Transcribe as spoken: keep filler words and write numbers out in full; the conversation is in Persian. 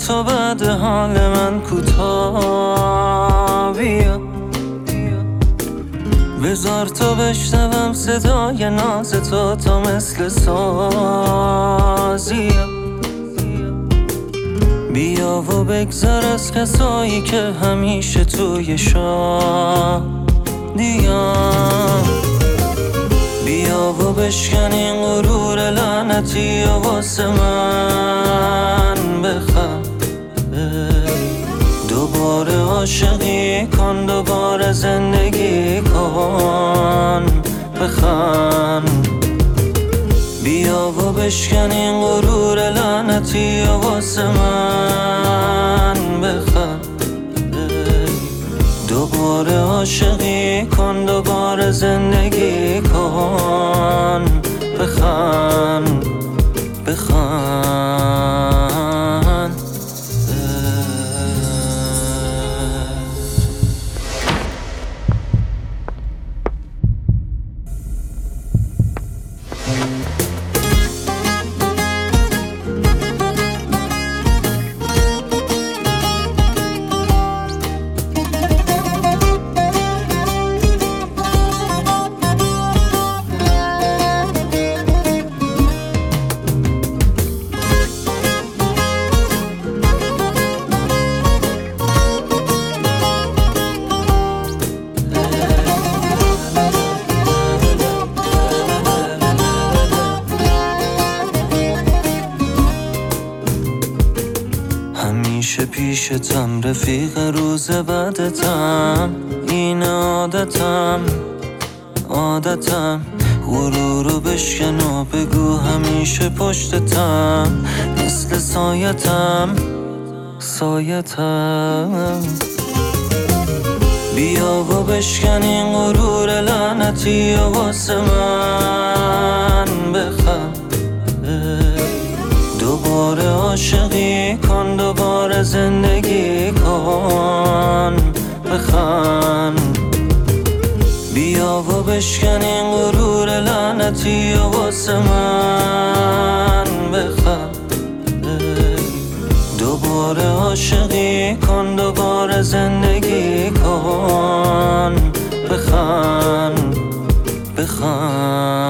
تو بعد حال من کوتاه بیا، بذار تو بشنوم صدای ناز تو تا مثل سازی. بیا و بگذر از کسایی که همیشه توی شادیان، بیا و بشکن این غرور لعنتی و واسه من بخند. دوباره عاشقی کن، دوباره زندگی کن، بخند. بیا و بشکن این غرور لعنتی و واسه من بخند. دوباره عاشقی کن، دوباره زندگی کن، بخند بخند. همیشه پیشتم، رفیق روز بعدتم، این عادتم عادتم. غرورو بشکن و بگو همیشه پشتتم، مثل سایتم سایتم. بیا و بشکن این غرور لعنتی و واسه من بخند. دوباره عاشقی کن، دوباره زندگی کن، بخند. بیا و بشکن این غرور لعنتی و واسه من بخند. دوباره عاشقی کن، دوباره زندگی کن، بخند بخند.